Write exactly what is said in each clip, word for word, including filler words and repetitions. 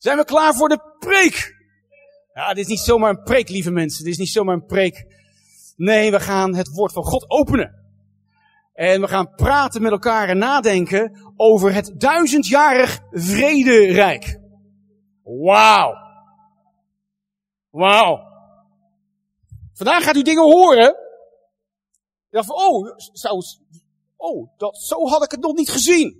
Zijn we klaar voor de preek? Ja, dit is niet zomaar een preek, lieve mensen. Dit is niet zomaar een preek. Nee, we gaan het woord van God openen. En we gaan praten met elkaar en nadenken over het duizendjarig vrederijk. Wauw. Wauw. Vandaag gaat u dingen horen. Je dacht van, oh, zou, oh dat, zo had ik het nog niet gezien.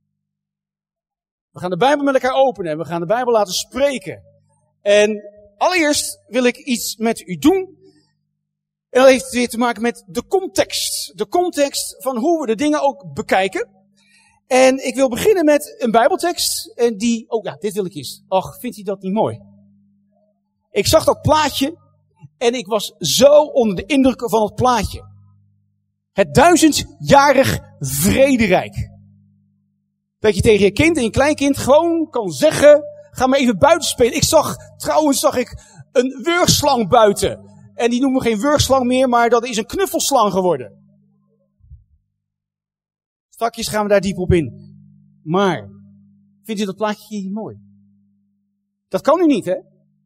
We gaan de Bijbel met elkaar openen en we gaan de Bijbel laten spreken. En allereerst wil ik iets met u doen. En dat heeft weer te maken met de context. De context van hoe we de dingen ook bekijken. En ik wil beginnen met een Bijbeltekst. En die, oh ja, dit wil ik eens. Ach, vindt u dat niet mooi? Ik zag dat plaatje en ik was zo onder de indruk van het plaatje. Het duizendjarig vrederijk. Dat je tegen je kind en je kleinkind gewoon kan zeggen, ga maar even buiten spelen. Ik zag, trouwens zag ik een wurgslang buiten. En die noemen we geen wurgslang meer, maar dat is een knuffelslang geworden. Strakjes gaan we daar diep op in. Maar, vindt u dat plaatje hier mooi? Dat kan u niet, hè?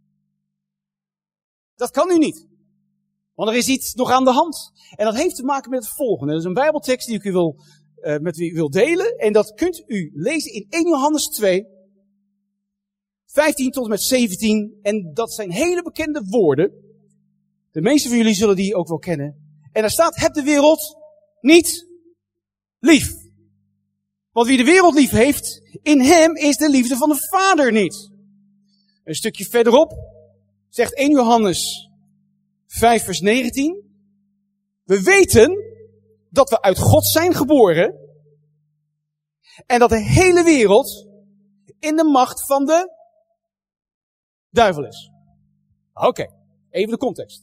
Dat kan u niet. Want er is iets nog aan de hand. En dat heeft te maken met het volgende. Dat is een Bijbeltekst die ik u wil, uh, met u wil delen. En dat kunt u lezen in eerste Johannes twee, vijftien tot en met zeventien. En dat zijn hele bekende woorden. De meeste van jullie zullen die ook wel kennen. En daar staat, heb de wereld niet lief. Want wie de wereld lief heeft, in hem is de liefde van de Vader niet. Een stukje verderop zegt eerste Johannes vijf vers negentien. We weten dat we uit God zijn geboren. En dat de hele wereld in de macht van de duivel is. Oké, okay, even de context.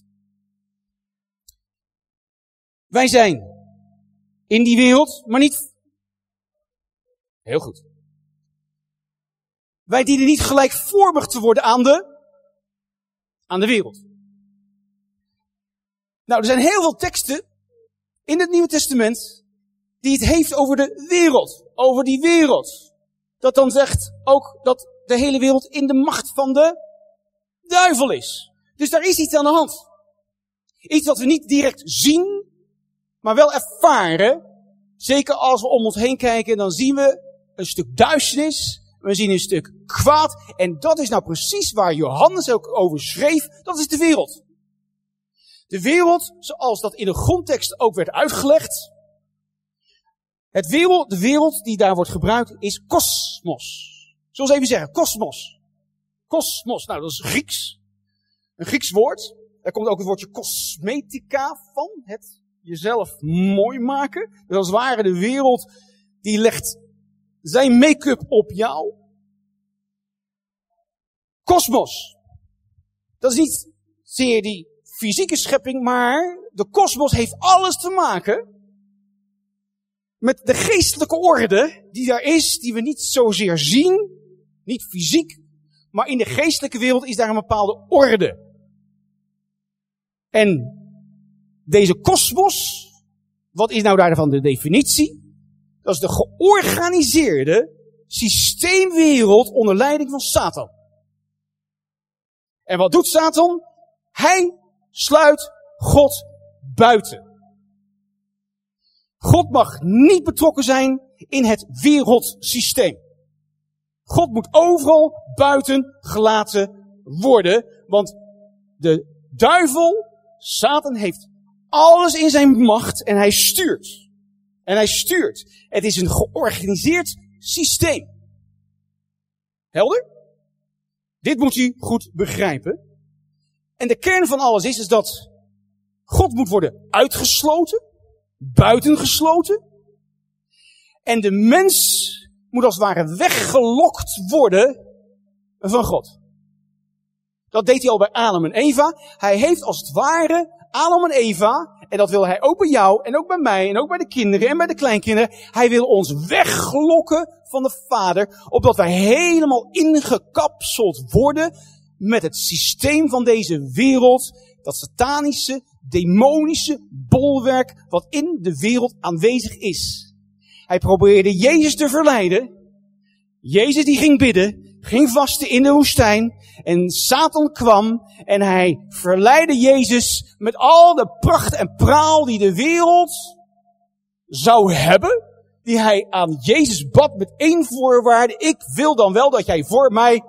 Wij zijn in die wereld, maar niet... Heel goed. Wij dienen niet gelijkvormig te worden aan de, aan de wereld. Nou, er zijn heel veel teksten in het Nieuwe Testament die het heeft over de wereld. Over die wereld. Dat dan zegt ook dat de hele wereld in de macht van de duivel is. Dus daar is iets aan de hand. Iets wat we niet direct zien, maar wel ervaren. Zeker als we om ons heen kijken, dan zien we een stuk duisternis. We zien een stuk kwaad. En dat is nou precies waar Johannes ook over schreef. Dat is de wereld. De wereld, zoals dat in de grondtekst ook werd uitgelegd. Het wereld, de wereld die daar wordt gebruikt is kosmos. Zullen we even zeggen, kosmos. Kosmos, nou dat is Grieks. Een Grieks woord. Daar komt ook het woordje cosmetica van. Het jezelf mooi maken. Dus als het ware de wereld die legt zijn make-up op jou. Kosmos. Dat is niet zeer die fysieke schepping, maar de kosmos heeft alles te maken met de geestelijke orde die daar is, die we niet zozeer zien, niet fysiek, maar in de geestelijke wereld is daar een bepaalde orde. En deze kosmos, wat is nou daarvan de definitie? Dat is de georganiseerde systeemwereld onder leiding van Satan. En wat doet Satan? Hij sluit God buiten. God mag niet betrokken zijn in het wereldsysteem. God moet overal buiten gelaten worden, want de duivel, Satan, heeft alles in zijn macht en hij stuurt. En hij stuurt. Het is een georganiseerd systeem. Helder? Dit moet u goed begrijpen. En de kern van alles is, is dat God moet worden uitgesloten, buitengesloten. En de mens moet als het ware weggelokt worden van God. Dat deed hij al bij Adam en Eva. Hij heeft als het ware Adam en Eva, en dat wil hij ook bij jou, en ook bij mij, en ook bij de kinderen, en bij de kleinkinderen. Hij wil ons weglokken van de Vader, opdat wij helemaal ingekapseld worden met het systeem van deze wereld, dat satanische, demonische bolwerk wat in de wereld aanwezig is. Hij probeerde Jezus te verleiden. Jezus die ging bidden. ging vasten in de woestijn en Satan kwam en hij verleidde Jezus met al de pracht en praal die de wereld zou hebben, die hij aan Jezus bad met één voorwaarde: ik wil dan wel dat jij voor mij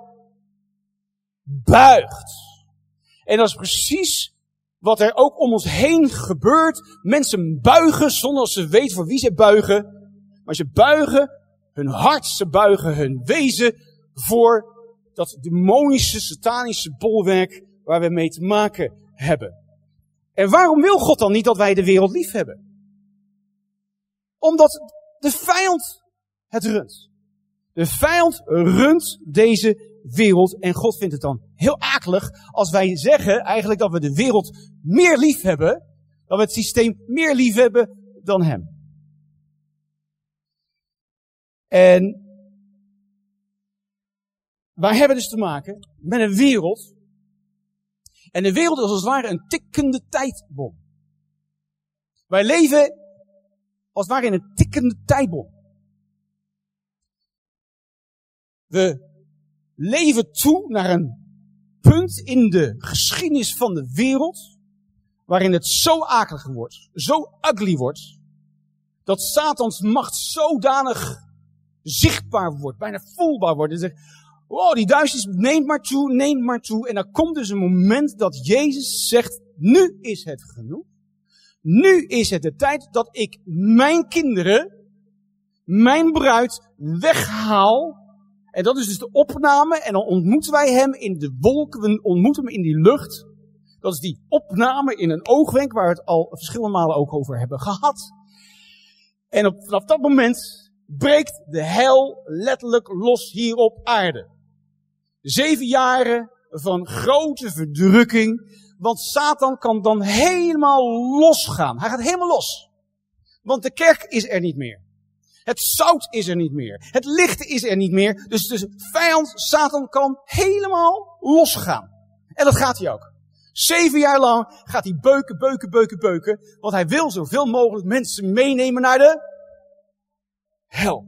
buigt. En dat is precies wat er ook om ons heen gebeurt. Mensen buigen zonder dat ze weten voor wie ze buigen. Maar ze buigen hun hart, ze buigen hun wezen voor dat demonische, satanische bolwerk waar we mee te maken hebben. En waarom wil God dan niet dat wij de wereld lief hebben? Omdat de vijand het runt. De vijand runt deze wereld en God vindt het dan heel akelig als wij zeggen eigenlijk dat we de wereld meer lief hebben, dat we het systeem meer lief hebben dan hem. En wij hebben dus te maken met een wereld. En de wereld is als het ware een tikkende tijdbom. Wij leven als het ware in een tikkende tijdbom. We leven toe naar een punt in de geschiedenis van de wereld waarin het zo akelig wordt, zo ugly wordt, dat Satans macht zodanig zichtbaar wordt, bijna voelbaar wordt. En zegt, wow, die duisternis neemt maar toe, neemt maar toe. En dan komt dus een moment dat Jezus zegt, nu is het genoeg. Nu is het de tijd dat ik mijn kinderen, mijn bruid, weghaal. En dat is dus de opname. En dan ontmoeten wij hem in de wolken, we ontmoeten hem in die lucht. Dat is die opname in een oogwenk waar we het al verschillende malen ook over hebben gehad. En op, vanaf dat moment breekt de hel letterlijk los hier op aarde. Zeven jaren van grote verdrukking. Want Satan kan dan helemaal losgaan. Hij gaat helemaal los. Want de kerk is er niet meer. Het zout is er niet meer. Het licht is er niet meer. Dus de vijand, Satan, kan helemaal losgaan. En dat gaat hij ook. Zeven jaar lang gaat hij beuken, beuken, beuken, beuken. Want hij wil zoveel mogelijk mensen meenemen naar de hel.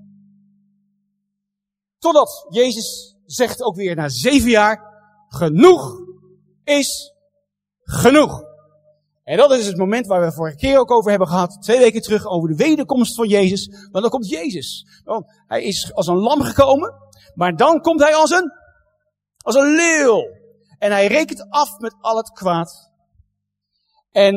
Totdat Jezus zegt ook weer na zeven jaar, genoeg is genoeg. En dat is het moment waar we vorige keer ook over hebben gehad, twee weken terug, over de wederkomst van Jezus. Want dan komt Jezus. Want hij is als een lam gekomen, maar dan komt hij als een, als een leeuw. En hij rekent af met al het kwaad. En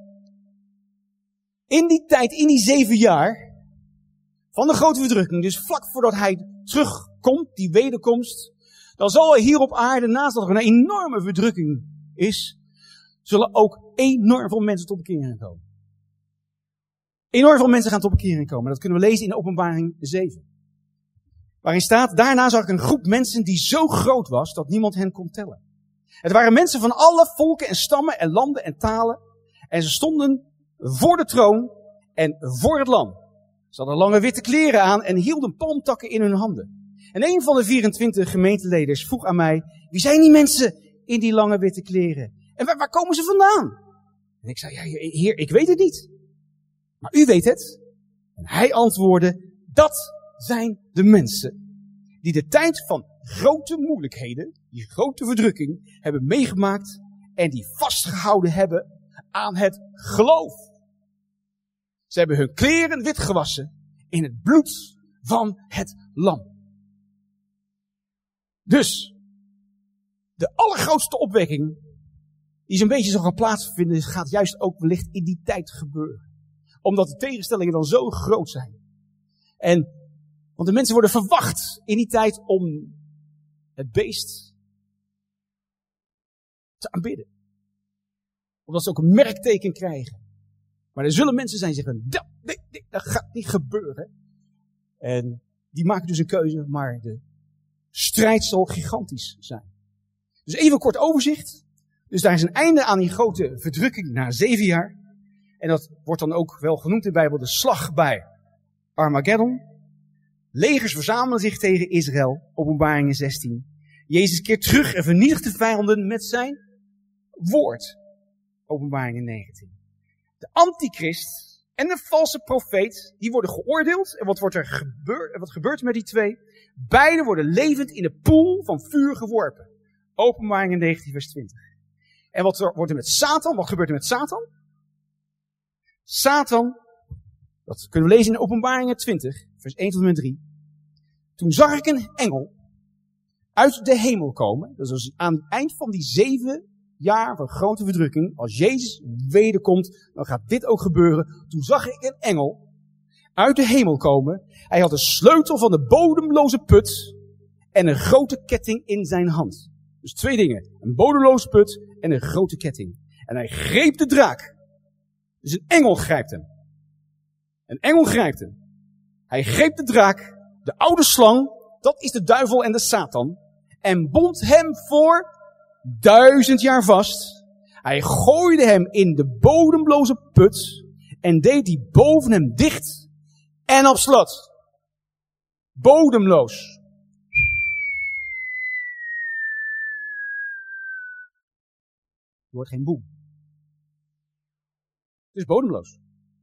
in die tijd, in die zeven jaar van de grote verdrukking, dus vlak voordat hij terugkomt, die wederkomst, dan zal er hier op aarde, naast dat er een enorme verdrukking is, zullen ook enorm veel mensen tot bekering komen. Enorm veel mensen gaan tot bekering komen. Dat kunnen we lezen in de Openbaring zeven. Waarin staat, daarna zag ik een groep mensen die zo groot was dat niemand hen kon tellen. Het waren mensen van alle volken en stammen en landen en talen. En ze stonden voor de troon en voor het lam. Ze hadden lange witte kleren aan en hielden palmtakken in hun handen. En een van de vierentwintig gemeenteleders vroeg aan mij, wie zijn die mensen in die lange witte kleren? En waar, waar komen ze vandaan? En ik zei, ja, heer, ik weet het niet. Maar u weet het. En hij antwoordde, dat zijn de mensen die de tijd van grote moeilijkheden, die grote verdrukking, hebben meegemaakt en die vastgehouden hebben aan het geloof. Ze hebben hun kleren wit gewassen in het bloed van het lam. Dus, de allergrootste opwekking die zo'n beetje zo gaan plaatsvinden, gaat juist ook wellicht in die tijd gebeuren. Omdat de tegenstellingen dan zo groot zijn. En, want de mensen worden verwacht in die tijd om het beest te aanbidden. Omdat ze ook een merkteken krijgen. Maar er zullen mensen zijn die zeggen, dat, dat, dat gaat niet gebeuren. En die maken dus een keuze, maar de strijd zal gigantisch zijn. Dus even een kort overzicht. Dus daar is een einde aan die grote verdrukking na zeven jaar. En dat wordt dan ook wel genoemd in de Bijbel de slag bij Armageddon. Legers verzamelen zich tegen Israël, Openbaringen zestien. Jezus keert terug en vernietigt de vijanden met zijn woord, Openbaringen negentien. De antichrist en de valse profeet, die worden geoordeeld. En wat wordt er gebeurd? Wat gebeurt er met die twee? Beiden worden levend in de poel van vuur geworpen. Openbaringen negentien vers twintig. En wat er, wordt er met Satan? Wat gebeurt er met Satan? Satan, dat kunnen we lezen in Openbaringen twintig, vers één tot en met drie. Toen zag ik een engel uit de hemel komen. Dat is dus aan het eind van die zeven jaar van grote verdrukking. Als Jezus wederkomt, dan gaat dit ook gebeuren. Toen zag ik een engel uit de hemel komen. Hij had een sleutel van de bodemloze put en een grote ketting in zijn hand. Dus twee dingen. Een bodemloze put en een grote ketting. En hij greep de draak. Dus een engel grijpt hem. Een engel grijpt hem. Hij greep de draak, de oude slang, dat is de duivel en de Satan, en bond hem voor duizend jaar vast. Hij gooide hem in de bodemloze put en deed die boven hem dicht en op slot. Bodemloos. Er wordt geen boem. Het is bodemloos.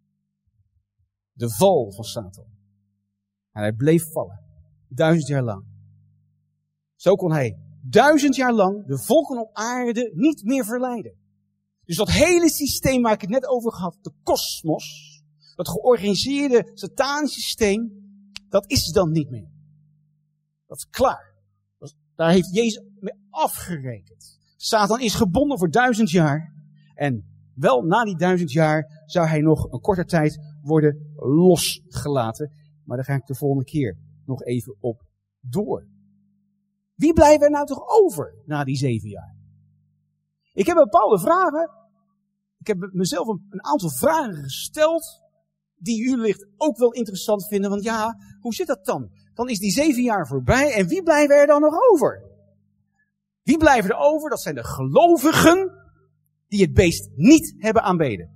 De val van Satan. En hij bleef vallen. Duizend jaar lang. Zo kon hij duizend jaar lang de volken op aarde niet meer verleiden. Dus dat hele systeem waar ik het net over had, de kosmos, dat georganiseerde satanische systeem, dat is dan niet meer. Dat is klaar. Dat is, daar heeft Jezus mee afgerekend. Satan is gebonden voor duizend jaar. En wel na die duizend jaar zou hij nog een korte tijd worden losgelaten. Maar daar ga ik de volgende keer nog even op door. Wie blijven er nou toch over na die zeven jaar? Ik heb bepaalde vragen. Ik heb mezelf een, een aantal vragen gesteld. Die u wellicht ook wel interessant vinden. Want ja, hoe zit dat dan? Dan is die zeven jaar voorbij. En wie blijven er dan nog over? Wie blijven er over? Dat zijn de gelovigen die het beest niet hebben aanbeden.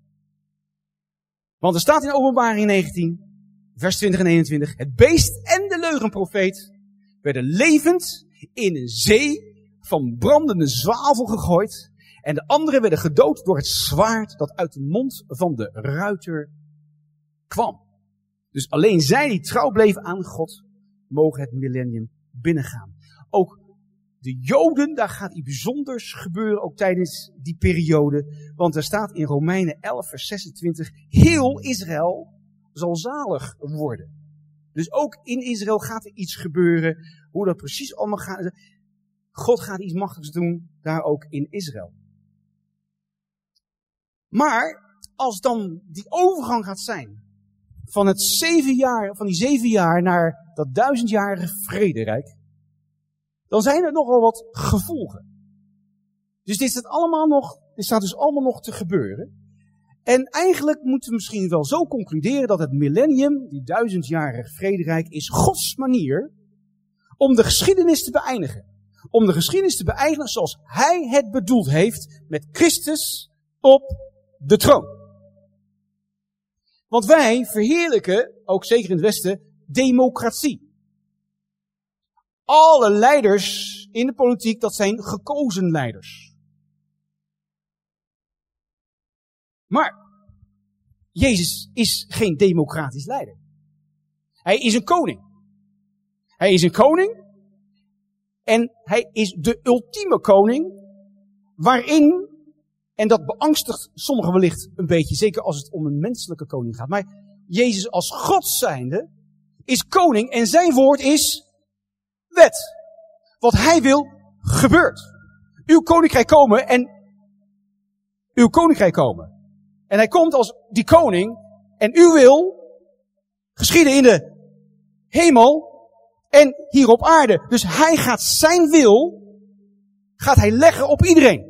Want er staat in Openbaring negentien, vers twintig en eenentwintig. Het beest en de leugenprofeet werden levend in een zee van brandende zwavel gegooid. En de anderen werden gedood door het zwaard dat uit de mond van de ruiter kwam. Dus alleen zij die trouw bleven aan God, mogen het millennium binnengaan. Ook de Joden, daar gaat iets bijzonders gebeuren, ook tijdens die periode. Want er staat in Romeinen elf, vers zesentwintig, heel Israël zal zalig worden. Dus ook in Israël gaat er iets gebeuren. Hoe dat precies allemaal gaat. God gaat iets machtigs doen, daar ook in Israël. Maar, als dan die overgang gaat zijn, van het zeven jaar, van die zeven jaar naar dat duizendjarige vrederijk, dan zijn er nogal wat gevolgen. Dus dit staat allemaal nog, dit staat dus allemaal nog te gebeuren. En eigenlijk moeten we misschien wel zo concluderen dat het millennium, die duizendjarige vrederijk, is Gods manier om de geschiedenis te beëindigen. Om de geschiedenis te beëindigen zoals Hij het bedoeld heeft, met Christus op de troon. Want wij verheerlijken, ook zeker in het Westen, democratie. Alle leiders in de politiek, dat zijn gekozen leiders. Maar Jezus is geen democratisch leider. Hij is een koning. Hij is een koning. En hij is de ultieme koning. Waarin, en dat beangstigt sommigen wellicht een beetje, zeker als het om een menselijke koning gaat. Maar Jezus als God zijnde is koning en zijn woord is wet. Wat hij wil, gebeurt. Uw koninkrijk komen en uw koninkrijk komen. En hij komt als die koning en uw wil geschieden in de hemel en hier op aarde. Dus hij gaat zijn wil, gaat hij leggen op iedereen.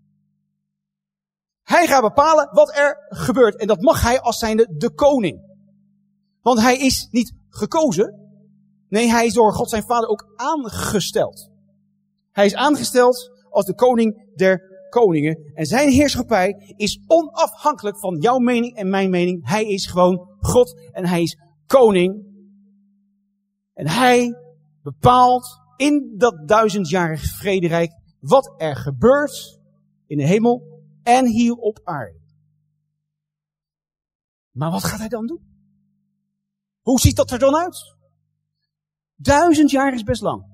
Hij gaat bepalen wat er gebeurt. En dat mag hij als zijnde de koning. Want hij is niet gekozen. Nee, hij is door God zijn vader ook aangesteld. Hij is aangesteld als de koning der koningen. En zijn heerschappij is onafhankelijk van jouw mening en mijn mening. Hij is gewoon God en hij is koning. En hij bepaalt in dat duizendjarige vrederijk wat er gebeurt in de hemel en hier op aarde. Maar wat gaat hij dan doen? Hoe ziet dat er dan uit? Duizend jaar is best lang.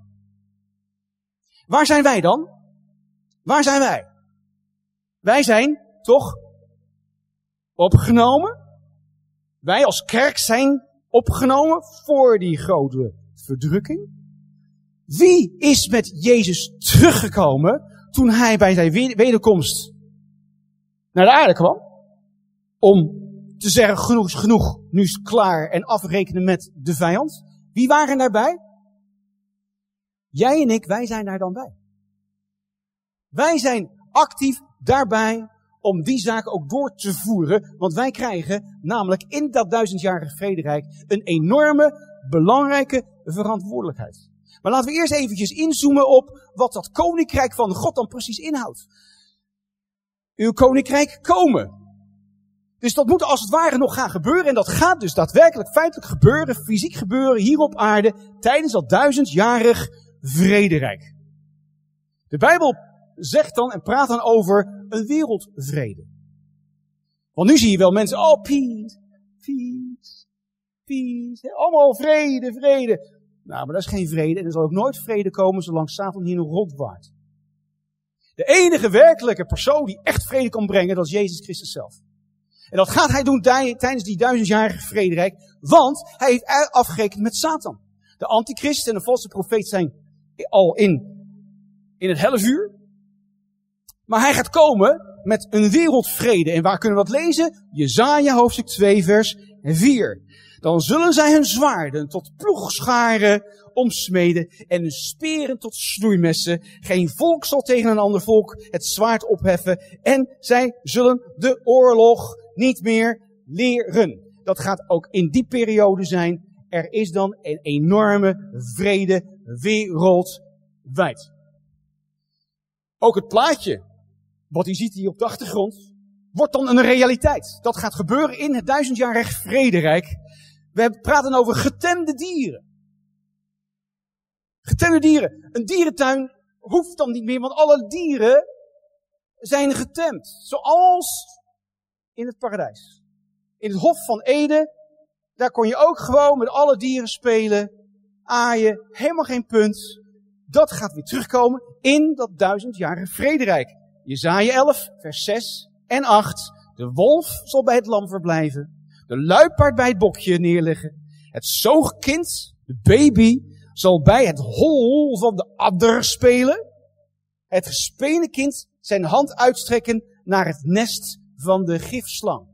Waar zijn wij dan? Waar zijn wij? Wij zijn toch opgenomen. Wij als kerk zijn opgenomen voor die grote verdrukking. Wie is met Jezus teruggekomen toen hij bij zijn wederkomst naar de aarde kwam? Om te zeggen, genoeg is genoeg, nu is het klaar en afrekenen met de vijand. Wie waren daarbij? Jij en ik, wij zijn daar dan bij. Wij zijn actief daarbij om die zaken ook door te voeren. Want wij krijgen namelijk in dat duizendjarige vrederijk een enorme, belangrijke verantwoordelijkheid. Maar laten we eerst eventjes inzoomen op wat dat koninkrijk van God dan precies inhoudt. Uw koninkrijk komen. Dus dat moet als het ware nog gaan gebeuren. En dat gaat dus daadwerkelijk feitelijk gebeuren, fysiek gebeuren hier op aarde tijdens dat duizendjarig vrederijk. De Bijbel zegt dan en praat dan over een wereldvrede. Want nu zie je wel mensen, oh peace, peace, peace, allemaal vrede, vrede. Nou, maar dat is geen vrede en er zal ook nooit vrede komen zolang Satan hier nog rondwaart. De enige werkelijke persoon die echt vrede kan brengen, dat is Jezus Christus zelf. En dat gaat hij doen tijdens die duizendjarige vrederijk, want hij heeft afgerekend met Satan. De antichrist en de valse profeet zijn al in, in het helle vuur. Maar hij gaat komen met een wereldvrede. En waar kunnen we dat lezen? Jesaja hoofdstuk twee vers vier. Dan zullen zij hun zwaarden tot ploegscharen omsmeden en hun speren tot snoeimessen. Geen volk zal tegen een ander volk het zwaard opheffen en zij zullen de oorlog niet meer leren. Dat gaat ook in die periode zijn. Er is dan een enorme vrede wereldwijd. Ook het plaatje, wat u ziet hier op de achtergrond, wordt dan een realiteit. Dat gaat gebeuren in het duizendjarig vrederijk. We praten over getemde dieren. Getemde dieren. Een dierentuin hoeft dan niet meer, want alle dieren zijn getemd. Zoals in het paradijs. In het Hof van Eden, daar kon je ook gewoon met alle dieren spelen, aaien, helemaal geen punt. Dat gaat weer terugkomen in dat duizendjarige vrederijk. Jesaja elf, vers zes en acht. De wolf zal bij het lam verblijven. De luipaard bij het bokje neerleggen. Het zoogkind, de baby, zal bij het hol van de adder spelen. Het gespene kind zijn hand uitstrekken naar het nest van de gifslang.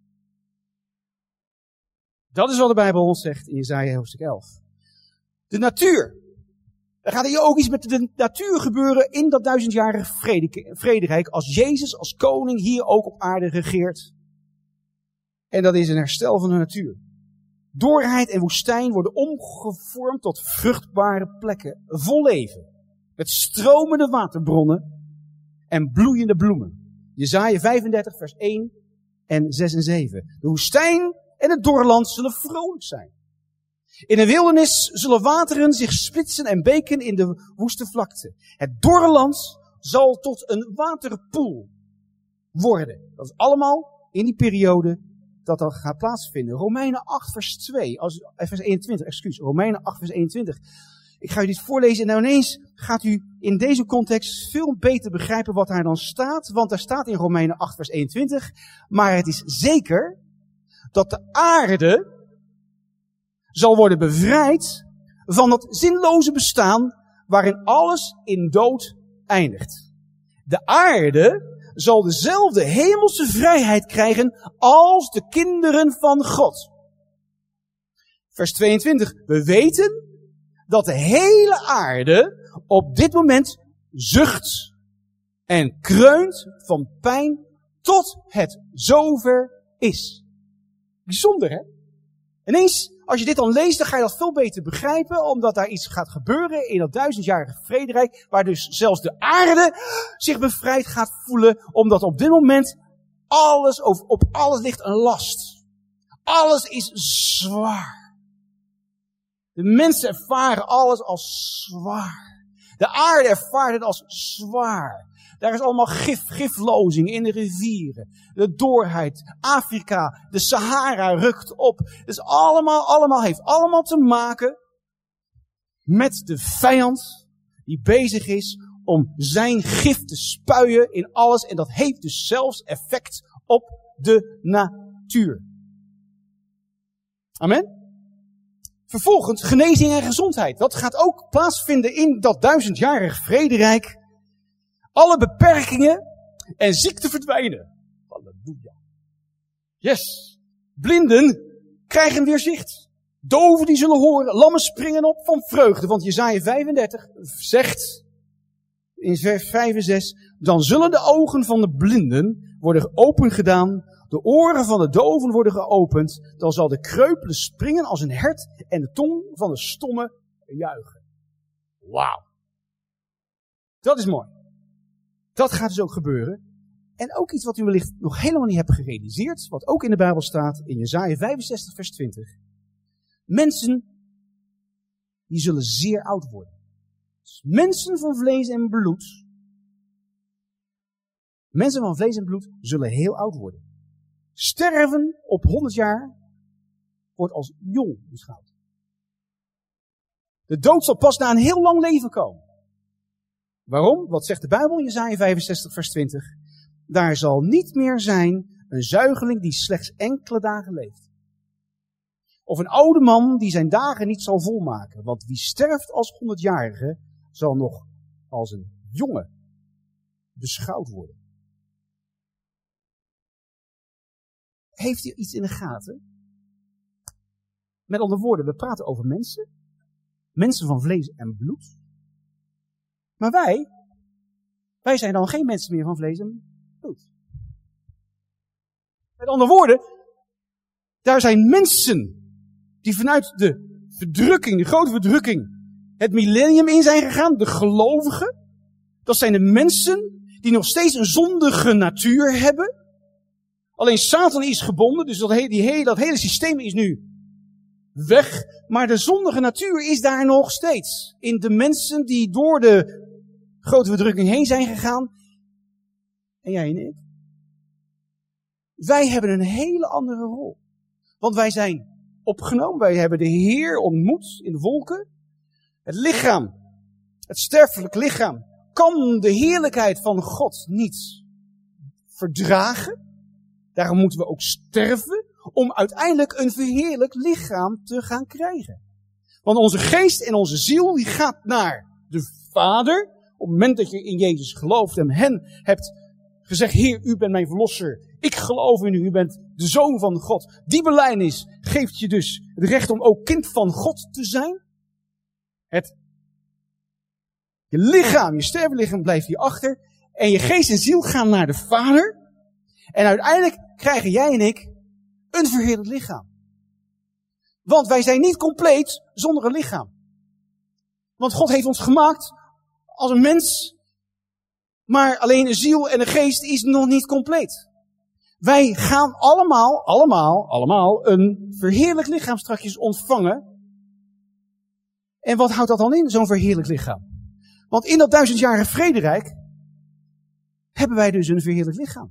Dat is wat de Bijbel ons zegt in Jesaja hoofdstuk elf. De natuur. Er gaat hier ook iets met de natuur gebeuren in dat duizendjarige vrederijk. Als Jezus als koning hier ook op aarde regeert. En dat is een herstel van de natuur. Dorheid en woestijn worden omgevormd tot vruchtbare plekken. Vol leven. Met stromende waterbronnen en bloeiende bloemen. Jesaja vijfendertig vers één en zes en zeven. De woestijn en het dorland zullen vrolijk zijn. In de wildernis zullen wateren zich splitsen en beken in de woeste vlakte. Het dorre land zal tot een waterpoel worden. Dat is allemaal in die periode dat dat gaat plaatsvinden. Romeinen acht vers twee, als, vers eenentwintig, excuus, Romeinen acht vers eenentwintig. Ik ga u dit voorlezen en nou ineens gaat u in deze context veel beter begrijpen wat daar dan staat. Want daar staat in Romeinen acht vers eenentwintig, maar het is zeker dat de aarde zal worden bevrijd van dat zinloze bestaan waarin alles in dood eindigt. De aarde zal dezelfde hemelse vrijheid krijgen als de kinderen van God. Vers tweeëntwintig. We weten dat de hele aarde op dit moment zucht en kreunt van pijn tot het zover is. Bijzonder, hè? Ineens, als je dit dan leest, dan ga je dat veel beter begrijpen, omdat daar iets gaat gebeuren in dat duizendjarige vrederijk, waar dus zelfs de aarde zich bevrijd gaat voelen, omdat op dit moment alles, op alles ligt een last. Alles is zwaar. De mensen ervaren alles als zwaar. De aarde ervaart het als zwaar. Daar is allemaal gif, giflozing in de rivieren. De dorheid, Afrika, de Sahara rukt op. Het is allemaal, allemaal, heeft allemaal te maken met de vijand die bezig is om zijn gif te spuien in alles. En dat heeft dus zelfs effect op de natuur. Amen. Vervolgens genezing en gezondheid. Dat gaat ook plaatsvinden in dat duizendjarig vrederijk. Alle beperkingen en ziekten verdwijnen. Halleluja. Yes. Blinden krijgen weer zicht. Doven die zullen horen. Lammen springen op van vreugde. Want Jesaja vijfendertig zegt in vers vijf en zes. Dan zullen de ogen van de blinden worden opengedaan. De oren van de doven worden geopend. Dan zal de kreupele springen als een hert. En de tong van de stomme juichen. Wauw. Dat is mooi. Dat gaat dus ook gebeuren. En ook iets wat u wellicht nog helemaal niet hebt gerealiseerd. Wat ook in de Bijbel staat. In Jesaja vijfenzestig vers twintig. Mensen die zullen zeer oud worden. Dus mensen van vlees en bloed. Mensen van vlees en bloed zullen heel oud worden. Sterven op honderd jaar wordt als jong beschouwd. De dood zal pas na een heel lang leven komen. Waarom? Wat zegt de Bijbel in Jesaja vijfenzestig vers twintig? Daar zal niet meer zijn een zuigeling die slechts enkele dagen leeft. Of een oude man die zijn dagen niet zal volmaken. Want wie sterft als honderdjarige zal nog als een jonge beschouwd worden. Heeft u iets in de gaten? Met andere woorden, we praten over mensen. Mensen van vlees en bloed. Maar wij, wij zijn dan geen mensen meer van vlees en bloed. Met andere woorden, daar zijn mensen die vanuit de verdrukking, de grote verdrukking, het millennium in zijn gegaan, de gelovigen. Dat zijn de mensen die nog steeds een zondige natuur hebben. Alleen Satan is gebonden, dus dat hele, die hele, dat hele systeem is nu weg. Maar de zondige natuur is daar nog steeds. In de mensen die door de grote verdrukking heen zijn gegaan. En jij en ik. Wij hebben een hele andere rol. Want wij zijn opgenomen. Wij hebben de Heer ontmoet in de wolken. Het lichaam, het sterfelijk lichaam, kan de heerlijkheid van God niet verdragen. Daarom moeten we ook sterven om uiteindelijk een verheerlijk lichaam te gaan krijgen. Want onze geest en onze ziel die gaat naar de Vader. Op het moment dat je in Jezus gelooft en hen hebt gezegd, Heer, u bent mijn verlosser. Ik geloof in u, u bent de Zoon van God. Die belijdenis geeft je dus het recht om ook kind van God te zijn. Het, je lichaam, je sterflichaam blijft hier achter. En je geest en ziel gaan naar de Vader. En uiteindelijk krijgen jij en ik een verheerlijk lichaam. Want wij zijn niet compleet zonder een lichaam. Want God heeft ons gemaakt als een mens. Maar alleen een ziel en een geest is nog niet compleet. Wij gaan allemaal, allemaal, allemaal een verheerlijk lichaam straks ontvangen. En wat houdt dat dan in, zo'n verheerlijk lichaam? Want in dat duizendjarige vrederijk hebben wij dus een verheerlijk lichaam.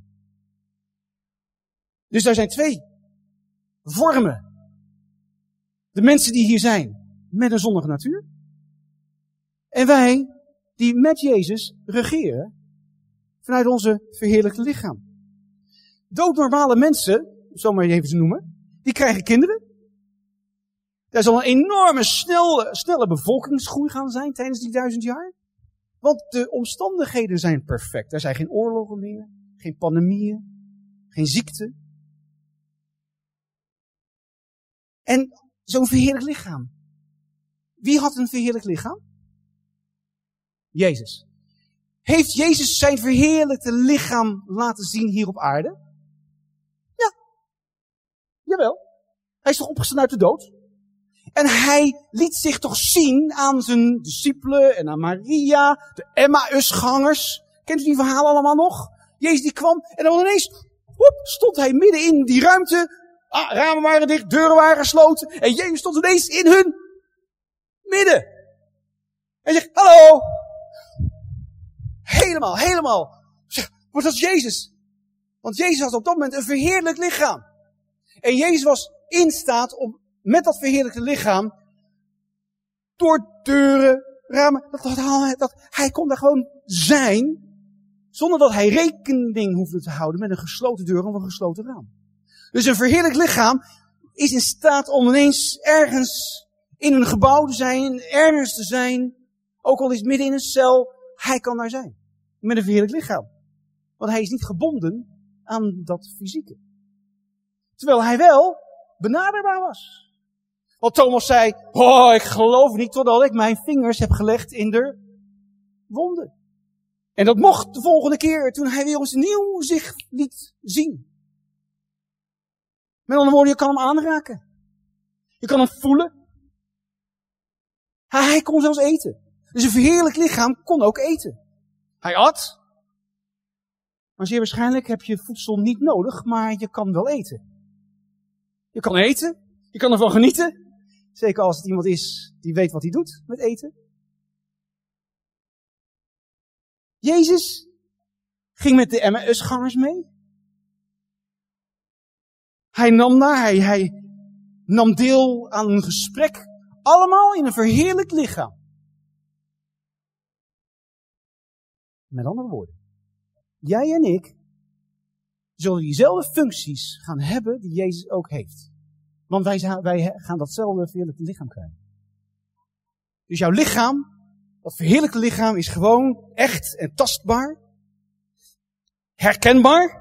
Dus daar zijn twee vormen. De mensen die hier zijn met een zondige natuur. En wij die met Jezus regeren vanuit onze verheerlijkte lichaam. Doodnormale mensen, zo maar even te noemen, die krijgen kinderen. Er zal een enorme snelle, snelle bevolkingsgroei gaan zijn tijdens die duizend jaar. Want de omstandigheden zijn perfect. Er zijn geen oorlogen meer, geen pandemieën, geen ziekte. En zo'n verheerlijk lichaam. Wie had een verheerlijk lichaam? Jezus. Heeft Jezus zijn verheerlijkte lichaam laten zien hier op aarde? Ja. Jawel. Hij is toch opgestaan uit de dood? En hij liet zich toch zien aan zijn discipelen en aan Maria, de Emmausgangers. Kent u die verhalen allemaal nog? Jezus die kwam en dan ineens woep, stond hij midden in die ruimte. Ah, ramen waren dicht, deuren waren gesloten. En Jezus stond ineens in hun midden. Hij zegt, hallo, helemaal, helemaal. Wordt als Jezus. Want Jezus had op dat moment een verheerlijk lichaam. En Jezus was in staat om met dat verheerlijkte lichaam door deuren, ramen, dat, dat, dat, hij kon daar gewoon zijn, zonder dat hij rekening hoefde te houden met een gesloten deur of een gesloten raam. Dus een verheerlijkt lichaam is in staat om ineens ergens in een gebouw te zijn, ergens te zijn, ook al is het midden in een cel, hij kan daar zijn. Met een verheerlijkt lichaam. Want hij is niet gebonden aan dat fysieke. Terwijl hij wel benaderbaar was. Want Thomas zei, oh, ik geloof niet totdat ik mijn vingers heb gelegd in de wonden. En dat mocht de volgende keer toen hij weer eens nieuw zich liet zien. Met andere woorden, je kan hem aanraken. Je kan hem voelen. Hij, hij kon zelfs eten. Dus een verheerlijk lichaam kon ook eten. Hij at. Maar zeer waarschijnlijk heb je voedsel niet nodig, maar je kan wel eten. Je kan eten. Je kan ervan genieten. Zeker als het iemand is die weet wat hij doet met eten. Jezus ging met de Emmausgangers mee. Hij nam daar, hij, hij nam deel aan een gesprek. Allemaal in een verheerlijkt lichaam. Met andere woorden. Jij en ik zullen diezelfde functies gaan hebben die Jezus ook heeft. Want wij, wij gaan datzelfde verheerlijkte lichaam krijgen. Dus jouw lichaam, dat verheerlijkte lichaam, is gewoon echt en tastbaar. Herkenbaar.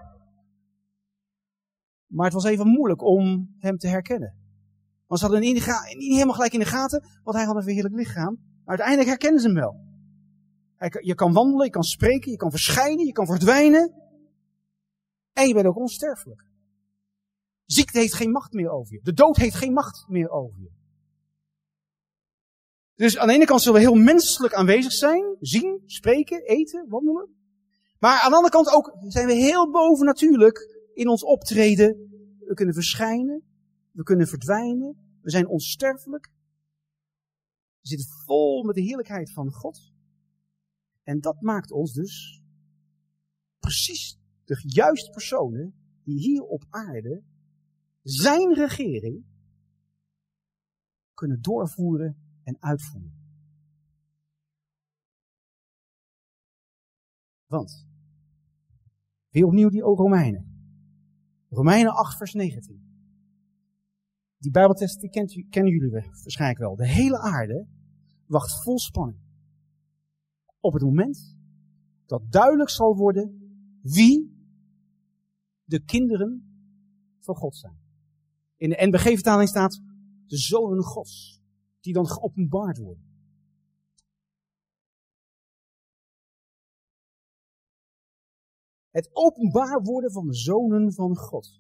Maar het was even moeilijk om hem te herkennen. Want ze hadden niet helemaal gelijk in de gaten, want hij had een verheerlijkt lichaam. Maar uiteindelijk herkennen ze hem wel. Je kan wandelen, je kan spreken, je kan verschijnen, je kan verdwijnen. En je bent ook onsterfelijk. Ziekte heeft geen macht meer over je. De dood heeft geen macht meer over je. Dus aan de ene kant zullen we heel menselijk aanwezig zijn. Zien, spreken, eten, wandelen. Maar aan de andere kant ook zijn we heel bovennatuurlijk in ons optreden. We kunnen verschijnen. We kunnen verdwijnen. We zijn onsterfelijk. We zitten vol met de heerlijkheid van God. En dat maakt ons dus precies de juiste personen die hier op aarde zijn regering kunnen doorvoeren en uitvoeren. Want, weer opnieuw die Romeinen. Romeinen acht vers negentien. Die Bijbeltekst die kent, kennen jullie waarschijnlijk wel. De hele aarde wacht vol spanning. Op het moment dat duidelijk zal worden wie de kinderen van God zijn. In de N B G-vertaling staat de zonen Gods, die dan geopenbaard worden. Het openbaar worden van de zonen van God.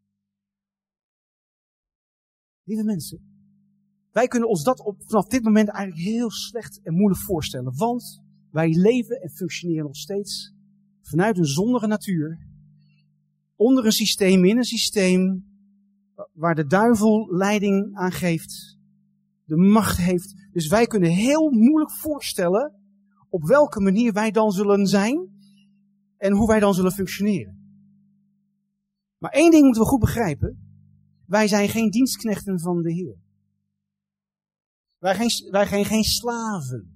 Lieve mensen, wij kunnen ons dat op, vanaf dit moment eigenlijk heel slecht en moeilijk voorstellen. Want wij leven en functioneren nog steeds vanuit een zondige natuur. Onder een systeem, in een systeem waar de duivel leiding aan geeft. De macht heeft. Dus wij kunnen heel moeilijk voorstellen op welke manier wij dan zullen zijn. En hoe wij dan zullen functioneren. Maar één ding moeten we goed begrijpen. Wij zijn geen dienstknechten van de Heer. Wij zijn, wij zijn geen slaven.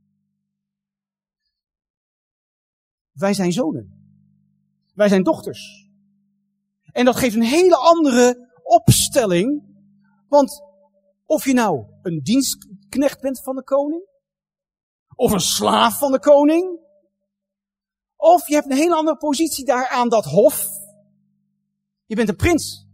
Wij zijn zonen. Wij zijn dochters. En dat geeft een hele andere opstelling. Want of je nou een dienstknecht bent van de koning. Of een slaaf van de koning. Of je hebt een hele andere positie daar aan dat hof. Je bent een prins.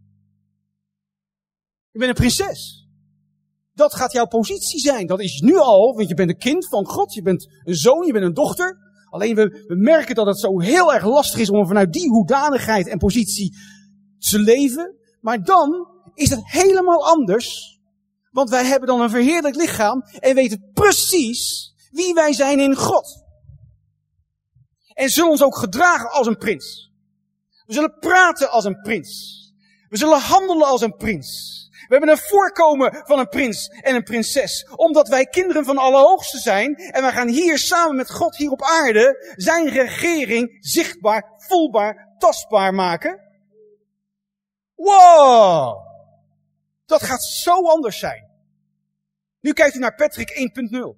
Je bent een prinses. Dat gaat jouw positie zijn. Dat is nu al, want je bent een kind van God. Je bent een zoon, je bent een dochter. Alleen we, we merken dat het zo heel erg lastig is om vanuit die hoedanigheid en positie te leven. Maar dan is het helemaal anders. Want wij hebben dan een verheerlijk lichaam en weten precies wie wij zijn in God. En zullen ons ook gedragen als een prins. We zullen praten als een prins. We zullen handelen als een prins. We hebben een voorkomen van een prins en een prinses. Omdat wij kinderen van Allerhoogste zijn. En wij gaan hier samen met God hier op aarde zijn regering zichtbaar, voelbaar, tastbaar maken. Wow! Dat gaat zo anders zijn. Nu kijkt u naar Patrick één punt nul.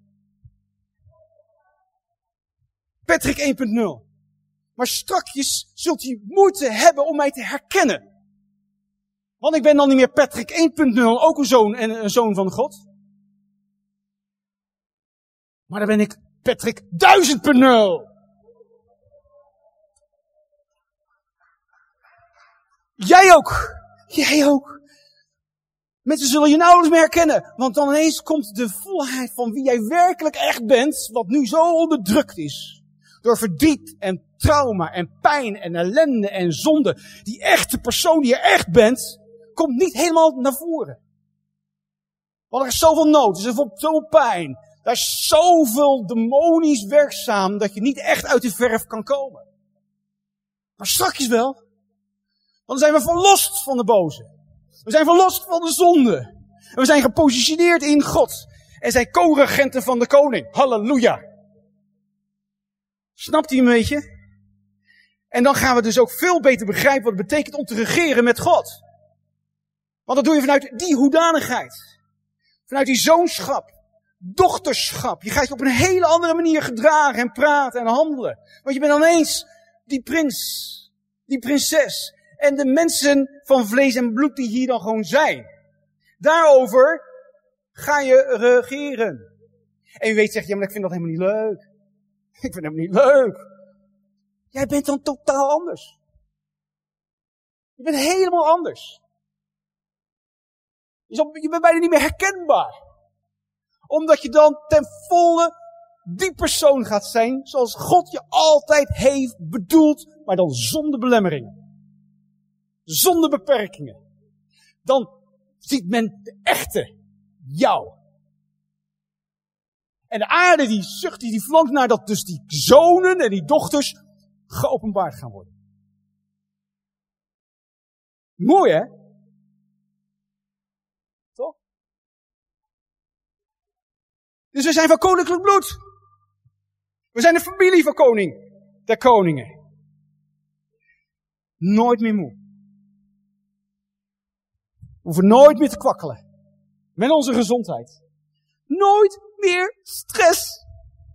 Patrick één punt nul. Maar strakjes zult u moeite hebben om mij te herkennen. Want ik ben dan niet meer Patrick één punt nul, ook een zoon en een zoon van God. Maar dan ben ik Patrick duizend punt nul. Jij ook. Jij ook. Mensen zullen je nauwelijks meer herkennen. Want dan ineens komt de volheid van wie jij werkelijk echt bent, wat nu zo onderdrukt is. Door verdriet en trauma en pijn en ellende en zonde. Die echte persoon die je echt bent, komt niet helemaal naar voren. Want er is zoveel nood, er is zoveel pijn. Er is zoveel demonisch werkzaam dat je niet echt uit de verf kan komen. Maar strakjes wel. Want dan zijn we verlost van de boze. We zijn verlost van de zonde. En we zijn gepositioneerd in God. En zijn co-regenten van de koning. Halleluja. Snapt u een beetje? En dan gaan we dus ook veel beter begrijpen wat het betekent om te regeren met God. Want dat doe je vanuit die hoedanigheid. Vanuit die zoonschap. Dochterschap. Je gaat je op een hele andere manier gedragen en praten en handelen. Want je bent dan eens die prins. Die prinses. En de mensen van vlees en bloed die hier dan gewoon zijn. Daarover ga je regeren. En je weet, zegt, ja, maar ik vind dat helemaal niet leuk. Ik vind het helemaal niet leuk. Jij bent dan totaal anders. Je bent helemaal anders. Je bent bijna niet meer herkenbaar. Omdat je dan ten volle die persoon gaat zijn zoals God je altijd heeft bedoeld, maar dan zonder belemmeringen. Zonder beperkingen. Dan ziet men de echte jou. En de aarde die zucht, die, die verlangt naar dat dus die zonen en die dochters geopenbaard gaan worden. Mooi, hè? Toch? Dus we zijn van koninklijk bloed. We zijn de familie van koning, der koningen. Nooit meer moe. We hoeven nooit meer te kwakkelen. Met onze gezondheid. Nooit meer stress.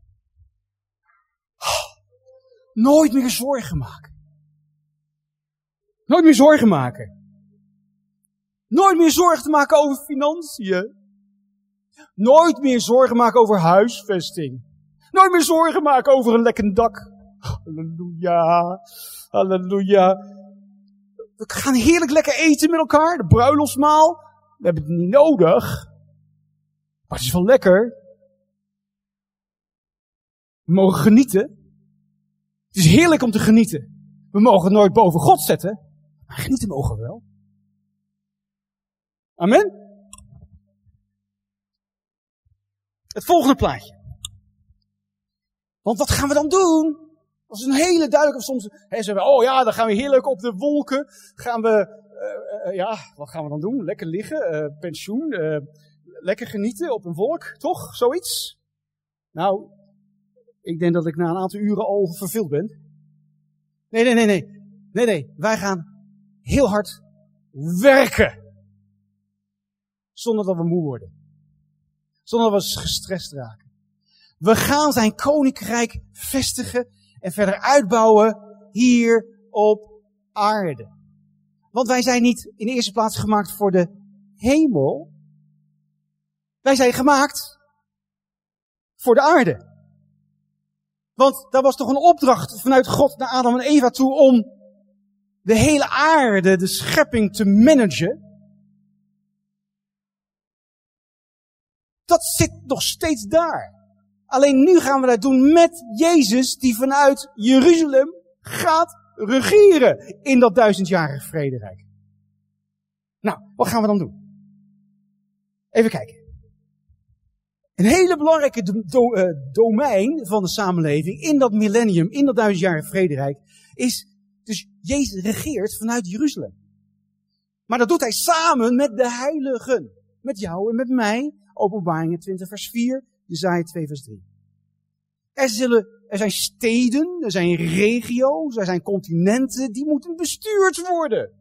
Nooit meer zorgen maken. Nooit meer zorgen maken. Nooit meer zorgen te maken over financiën. Nooit meer zorgen maken over huisvesting. Nooit meer zorgen maken over een lekker dak. Halleluja. Halleluja. We gaan heerlijk lekker eten met elkaar. De bruiloftsmaal. We hebben het niet nodig. Maar het is wel lekker. We mogen genieten. Het is heerlijk om te genieten. We mogen het nooit boven God zetten. Maar genieten mogen we wel. Amen. Het volgende plaatje. Want wat gaan we dan doen? Dat is een hele duidelijke, soms hè, zeggen we, oh ja, dan gaan we heerlijk op de wolken. Gaan we, uh, uh, ja, wat gaan we dan doen? Lekker liggen, uh, pensioen, uh, lekker genieten op een wolk, toch? Zoiets? Nou, ik denk dat ik na een aantal uren al verveeld ben. Nee, nee, nee, nee. Nee, nee. Wij gaan heel hard werken. Zonder dat we moe worden. Zonder dat we gestrest raken. We gaan zijn koninkrijk vestigen en verder uitbouwen hier op aarde. Want wij zijn niet in de eerste plaats gemaakt voor de hemel. Wij zijn gemaakt voor de aarde. Want daar was toch een opdracht vanuit God naar Adam en Eva toe om de hele aarde, de schepping te managen. Dat zit nog steeds daar. Alleen nu gaan we dat doen met Jezus die vanuit Jeruzalem gaat regeren in dat duizendjarige vrederijk. Nou, wat gaan we dan doen? Even kijken. Een hele belangrijke do- do- uh, domein van de samenleving in dat millennium, in dat duizendjarige vrederijk, is dus Jezus regeert vanuit Jeruzalem. Maar dat doet hij samen met de heiligen. Met jou en met mij. Openbaringen twintig vers vier, Jesaja twee vers drie. Er, zullen, er zijn steden, er zijn regio's, er zijn continenten die moeten bestuurd worden.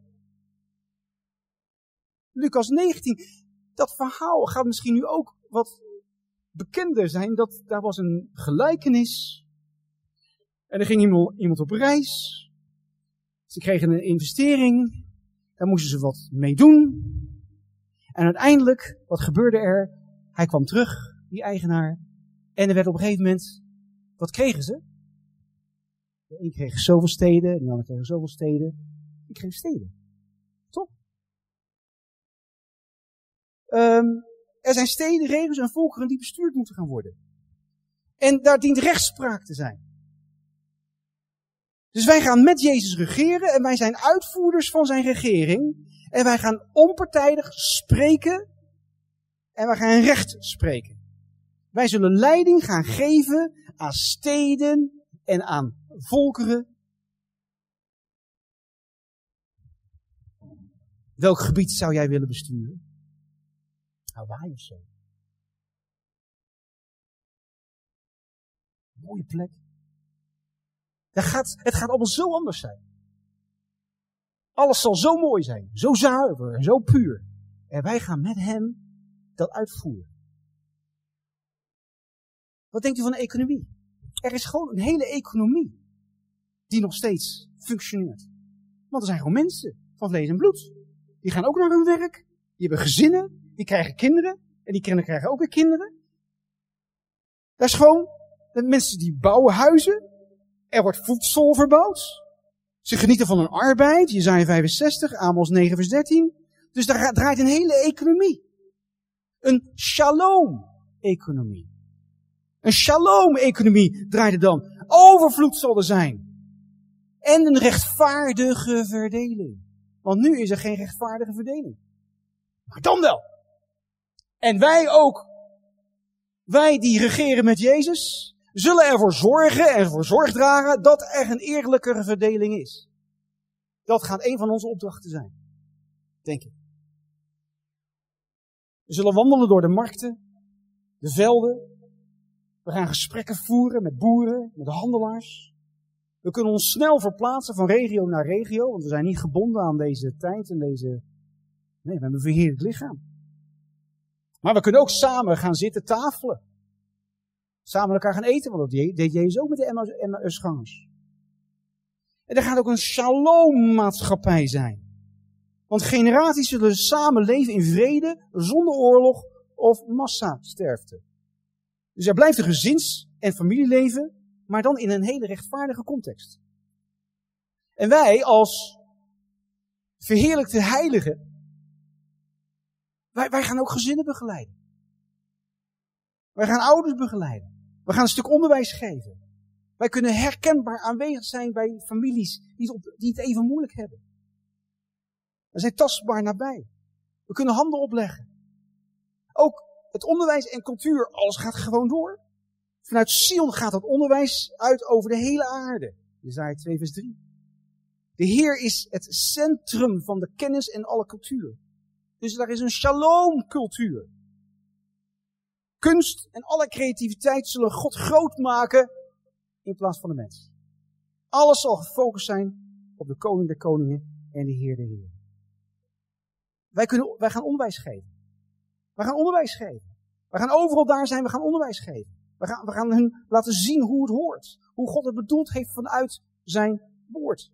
Lucas negentien, dat verhaal gaat misschien nu ook wat bekender zijn. Dat, daar was een gelijkenis. En er ging iemand, iemand op reis. Ze kregen een investering. Daar moesten ze wat mee doen. En uiteindelijk, wat gebeurde er? Hij kwam terug, die eigenaar. En er werd op een gegeven moment, wat kregen ze? De een kreeg zoveel steden, de ander kreeg zoveel steden. Die kreeg steden. Toch? Um, er zijn steden, regio's en volkeren die bestuurd moeten gaan worden. En daar dient rechtspraak te zijn. Dus wij gaan met Jezus regeren en wij zijn uitvoerders van zijn regering. En wij gaan onpartijdig spreken en wij gaan recht spreken. Wij zullen leiding gaan geven aan steden en aan volkeren. Welk gebied zou jij willen besturen? Hawaii of zo. Mooie plek. Dat gaat, het gaat allemaal zo anders zijn. Alles zal zo mooi zijn, zo zuiver en zo puur. En wij gaan met hem dat uitvoeren. Wat denkt u van de economie? Er is gewoon een hele economie die nog steeds functioneert. Want er zijn gewoon mensen van vlees en bloed. Die gaan ook naar hun werk. Die hebben gezinnen. Die krijgen kinderen. En die kinderen krijgen ook weer kinderen. Dat is gewoon de mensen die bouwen huizen. Er wordt voedsel verbouwd. Ze genieten van hun arbeid. Jesaja vijfenzestig, Amos negen vers dertien. Dus daar draait een hele economie. Een shalom-economie. Een shalom-economie draaide dan. Overvloed zal er zijn. En een rechtvaardige verdeling. Want nu is er geen rechtvaardige verdeling. Maar dan wel. En wij ook. Wij die regeren met Jezus, zullen ervoor zorgen en ervoor zorg dragen dat er een eerlijkere verdeling is. Dat gaat een van onze opdrachten zijn. Denk ik. We zullen wandelen door de markten, de velden. We gaan gesprekken voeren met boeren, met handelaars. We kunnen ons snel verplaatsen van regio naar regio, want we zijn niet gebonden aan deze tijd en deze... Nee, we hebben een verheerlijk lichaam. Maar we kunnen ook samen gaan zitten tafelen. Samen met elkaar gaan eten, want dat deed Jezus ook met de Emmausgangers. En er gaat ook een shalom-maatschappij zijn. Want generaties zullen samen leven in vrede, zonder oorlog of massasterfte. Dus er blijft een gezins- en familieleven, maar dan in een hele rechtvaardige context. En wij als verheerlijkte heiligen, wij, wij gaan ook gezinnen begeleiden. Wij gaan ouders begeleiden. We gaan een stuk onderwijs geven. Wij kunnen herkenbaar aanwezig zijn bij families die het, op, die het even moeilijk hebben. We zijn tastbaar nabij. We kunnen handen opleggen. Ook het onderwijs en cultuur, alles gaat gewoon door. Vanuit Sion gaat het onderwijs uit over de hele aarde. Jesaja twee vers drie. De Heer is het centrum van de kennis en alle cultuur. Dus daar is een shalom-cultuur. Kunst en alle creativiteit zullen God groot maken in plaats van de mens. Alles zal gefocust zijn op de koning der koningen en de Heer der Heeren. Wij, kunnen, wij gaan onderwijs geven. We gaan onderwijs geven. We gaan overal daar zijn, we gaan onderwijs geven. We gaan, we gaan hun laten zien hoe het hoort. Hoe God het bedoeld heeft vanuit zijn woord.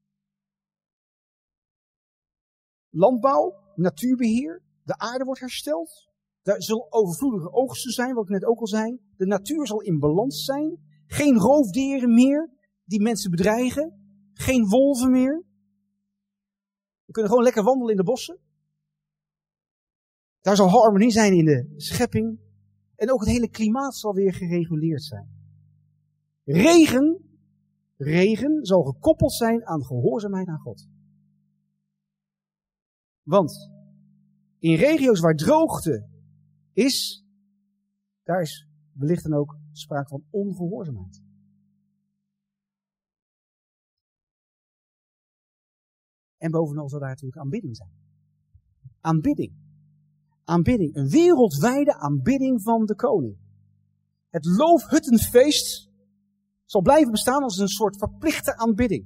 Landbouw, natuurbeheer, de aarde wordt hersteld. Er zullen overvloedige oogsten zijn, wat ik net ook al zei. De natuur zal in balans zijn. Geen roofdieren meer die mensen bedreigen. Geen wolven meer. We kunnen gewoon lekker wandelen in de bossen. Daar zal harmonie zijn in de schepping. En ook het hele klimaat zal weer gereguleerd zijn. Regen, regen zal gekoppeld zijn aan gehoorzaamheid aan God. Want in regio's waar droogte is, daar is wellicht dan ook sprake van ongehoorzaamheid. En bovenal zal daar natuurlijk aanbidding zijn. aanbidding. Aanbidding. Een wereldwijde aanbidding van de koning. Het loofhuttenfeest zal blijven bestaan als een soort verplichte aanbidding.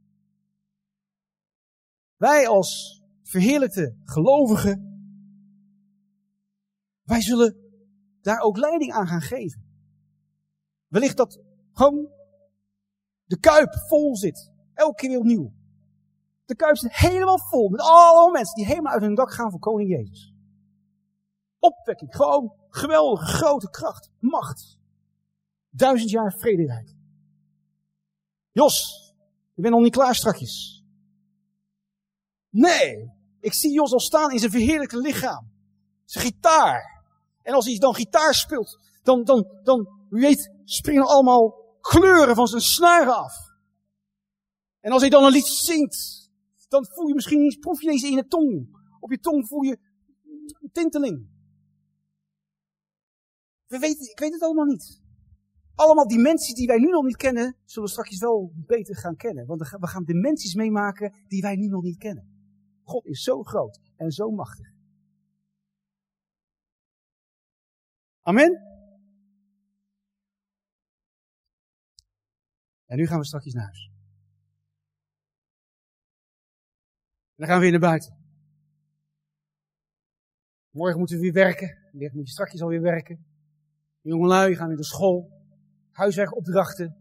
Wij als verheerlijkte gelovigen, wij zullen daar ook leiding aan gaan geven. Wellicht dat gewoon de kuip vol zit. Elke keer weer opnieuw. De kuip zit helemaal vol met allemaal mensen die helemaal uit hun dak gaan voor koning Jezus. Opwekking. Gewoon geweldige grote kracht. Macht. Duizend jaar vrederijk. Jos, je bent nog niet klaar strakjes. Nee, ik zie Jos al staan in zijn verheerlijkte lichaam. Zijn gitaar. En als hij dan gitaar speelt, dan, dan, dan, u weet, springen allemaal kleuren van zijn snaren af. En als hij dan een lied zingt, dan voel je misschien niet, proef je deze in je tong. Op je tong voel je een tinteling. We weten, ik weet het allemaal niet. Allemaal dimensies die wij nu nog niet kennen, zullen we straks wel beter gaan kennen. Want we gaan dimensies meemaken die wij nu nog niet kennen. God is zo groot en zo machtig. Amen? En nu gaan we straks naar huis. En dan gaan we weer naar buiten. Morgen moeten we weer werken. Morgen moet je straks alweer werken. De jongelui gaan weer naar school. Huiswerkopdrachten.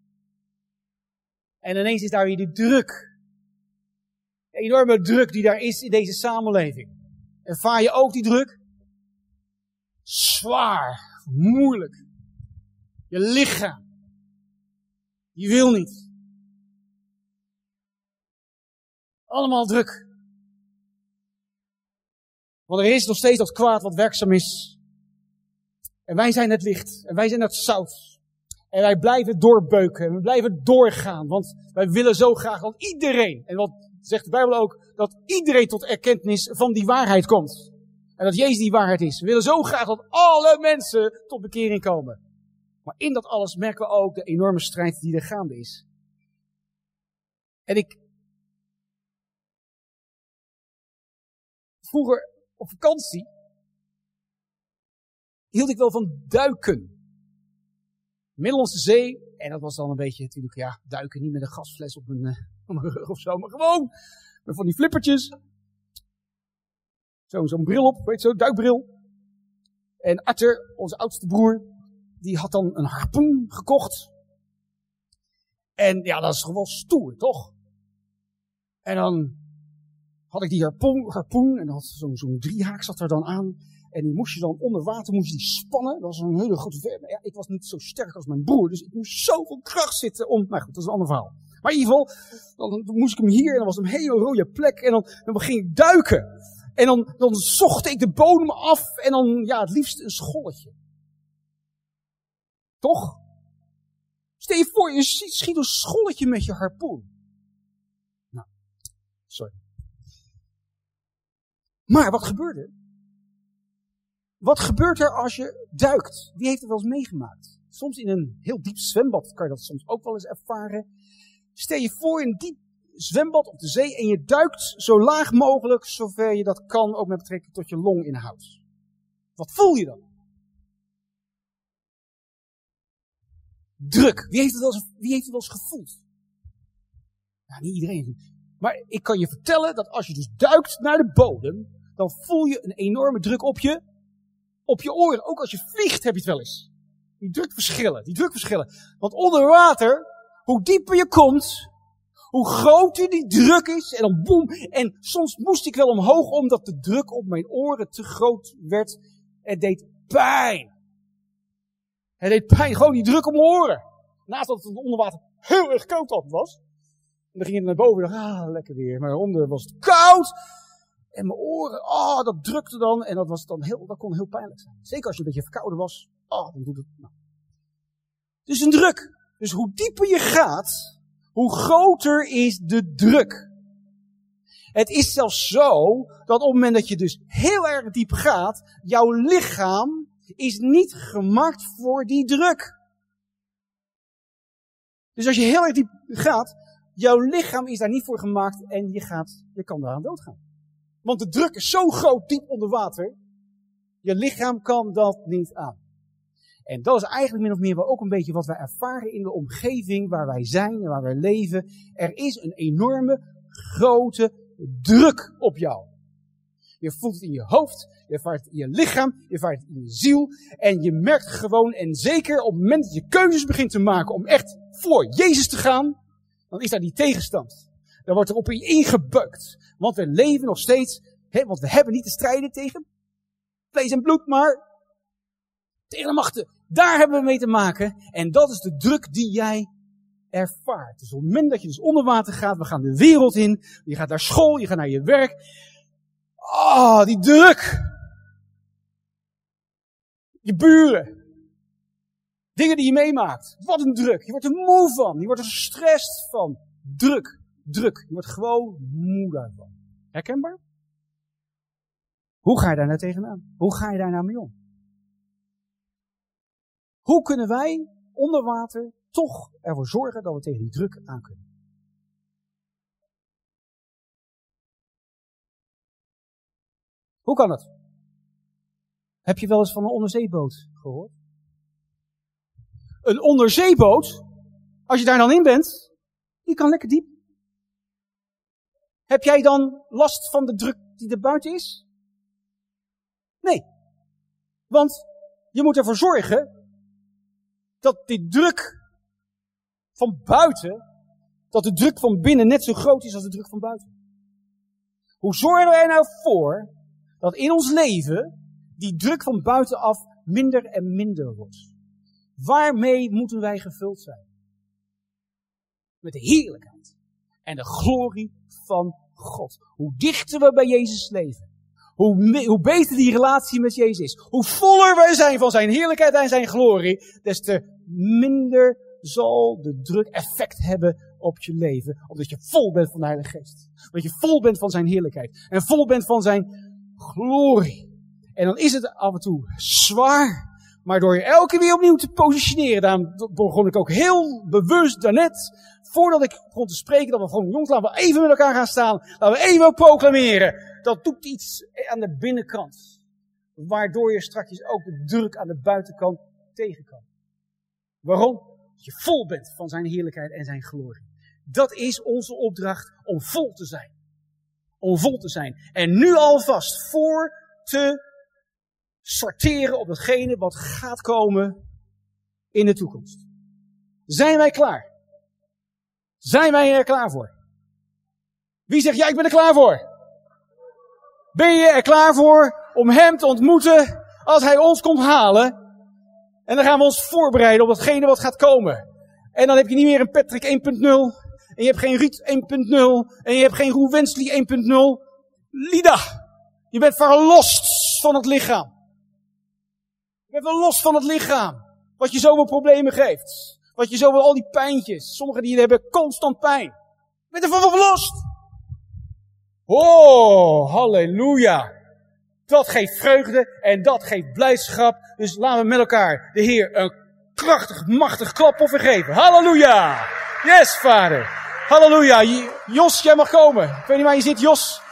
En ineens is daar weer die druk. De enorme druk die daar is in deze samenleving. Ervaar je ook die druk? Zwaar, moeilijk. Je lichaam. Je wil niet. Allemaal druk. Want er is nog steeds dat kwaad wat werkzaam is. En wij zijn het licht. En wij zijn het zout. En wij blijven doorbeuken. En we blijven doorgaan. Want wij willen zo graag dat iedereen, en wat zegt de Bijbel ook, dat iedereen tot erkentenis van die waarheid komt. En dat Jezus die waarheid is. We willen zo graag dat alle mensen tot bekering komen. Maar in dat alles merken we ook de enorme strijd die er gaande is. En ik... Vroeger op vakantie hield ik wel van duiken. Middellandse Zee. En dat was dan een beetje natuurlijk, ja, duiken niet met een gasfles op mijn, uh, op mijn rug of zo. Maar gewoon met van die flippertjes. Zo, zo'n bril op, weet je zo, duikbril. En Arthur, onze oudste broer, die had dan een harpoen gekocht. En ja, dat is toch wel stoer, toch? En dan had ik die harpoen, harpoen en dan had zo'n zo'n driehaak zat er dan aan. En die moest je dan onder water moest je die spannen. Dat was een hele grote ver. Ja, ik was niet zo sterk als mijn broer, dus ik moest zoveel kracht zitten om... Maar goed, dat is een ander verhaal. Maar in ieder geval, dan, dan moest ik hem hier en dan was een hele rode plek. En dan, dan ging ik duiken. En dan, dan zocht ik de bodem af en dan, ja, het liefst een scholletje. Toch? Stel je voor, je schiet een scholletje met je harpoen. Nou, sorry. Maar wat gebeurt er? Wat gebeurt er als je duikt? Wie heeft het wel eens meegemaakt? Soms in een heel diep zwembad kan je dat soms ook wel eens ervaren. Stel je voor in een diep zwembad op de zee en je duikt zo laag mogelijk, zover je dat kan, ook met betrekking tot je longinhoud. Wat voel je dan? Druk. Wie heeft het wel eens, wie heeft het wel eens gevoeld? Nou, niet iedereen. Maar ik kan je vertellen dat als je dus duikt naar de bodem, dan voel je een enorme druk op je, op je oren. Ook als je vliegt heb je het wel eens. Die drukverschillen, die drukverschillen. Want onder water, hoe dieper je komt, hoe groter die druk is, en dan boem. En soms moest ik wel omhoog, omdat de druk op mijn oren te groot werd. Het deed pijn. Het deed pijn, gewoon die druk op mijn oren. Naast dat het onder water heel erg koud altijd was. En dan ging het naar boven en dacht, ah, lekker weer. Maar onder was het koud. En mijn oren, ah, oh, dat drukte dan. En dat was dan heel, dat kon heel pijnlijk zijn. Zeker als je een beetje verkouden was. Ah, oh, dan doet het, nou. Dus een druk. Dus hoe dieper je gaat, hoe groter is de druk. Het is zelfs zo, dat op het moment dat je dus heel erg diep gaat, jouw lichaam is niet gemaakt voor die druk. Dus als je heel erg diep gaat, jouw lichaam is daar niet voor gemaakt en je gaat, je kan daaraan doodgaan. Want de druk is zo groot diep onder water. Je lichaam kan dat niet aan. En dat is eigenlijk min of meer wel ook een beetje wat wij ervaren in de omgeving waar wij zijn en waar wij leven. Er is een enorme, grote druk op jou. Je voelt het in je hoofd, je ervaart het in je lichaam, je ervaart het in je ziel. En je merkt gewoon, en zeker op het moment dat je keuzes begint te maken om echt voor Jezus te gaan, dan is daar die tegenstand. Dan wordt er op je ingebukt. Want we leven nog steeds, hè, want we hebben niet te strijden tegen vlees en bloed, maar tegen de machten. Daar hebben we mee te maken. En dat is de druk die jij ervaart. Dus op het moment dat je dus onder water gaat, we gaan de wereld in, je gaat naar school, je gaat naar je werk. Ah, oh, die druk. Je buren. Dingen die je meemaakt. Wat een druk. Je wordt er moe van. Je wordt er gestrest van. Druk. Druk. Je wordt gewoon moe daarvan. Herkenbaar? Hoe ga je daar nou tegenaan? Hoe ga je daar nou mee om? Hoe kunnen wij onder water toch ervoor zorgen dat we tegen die druk aan kunnen? Hoe kan dat? Heb je wel eens van een onderzeeboot gehoord? Een onderzeeboot, als je daar dan in bent, die kan lekker diep. Heb jij dan last van de druk die er buiten is? Nee. Want je moet ervoor zorgen dat die druk van buiten, dat de druk van binnen net zo groot is als de druk van buiten. Hoe zorgen wij er nou voor dat in ons leven die druk van buitenaf minder en minder wordt? Waarmee moeten wij gevuld zijn? Met de heerlijkheid en de glorie van God. Hoe dichter we bij Jezus leven, hoe, hoe beter die relatie met Jezus is, hoe voller wij zijn van zijn heerlijkheid en zijn glorie, des te minder zal de druk effect hebben op je leven. Omdat je vol bent van de Heilige Geest. Omdat je vol bent van zijn heerlijkheid. En vol bent van zijn glorie. En dan is het af en toe zwaar. Maar door je elke keer weer opnieuw te positioneren. Daarom begon ik ook heel bewust daarnet. Voordat ik begon te spreken. Dat we gewoon, jongens, laten we even met elkaar gaan staan. Laten we even proclameren. Dat doet iets aan de binnenkant. Waardoor je straks ook de druk aan de buitenkant tegen kan. Waarom? Dat je vol bent van zijn heerlijkheid en zijn glorie. Dat is onze opdracht om vol te zijn. Om vol te zijn. En nu alvast voor te sorteren op datgene wat gaat komen in de toekomst. Zijn wij klaar? Zijn wij er klaar voor? Wie zegt, ja, ik ben er klaar voor? Ben je er klaar voor om hem te ontmoeten als hij ons komt halen? En dan gaan we ons voorbereiden op datgene wat gaat komen. En dan heb je niet meer een Patrick één punt nul. En je hebt geen Ruud één punt nul. En je hebt geen Roel Wensley één punt nul. Lida, je bent verlost van het lichaam. Je bent verlost van het lichaam. Wat je zoveel problemen geeft. Wat je zoveel, al die pijntjes. Sommigen die hebben constant pijn. Je bent ervan verlost. Oh, halleluja. Dat geeft vreugde en dat geeft blijdschap. Dus laten we met elkaar de Heer een krachtig, machtig klapoffer geven. Halleluja. Yes, Vader. Halleluja. Jos, jij mag komen. Ik weet niet waar je zit, Jos.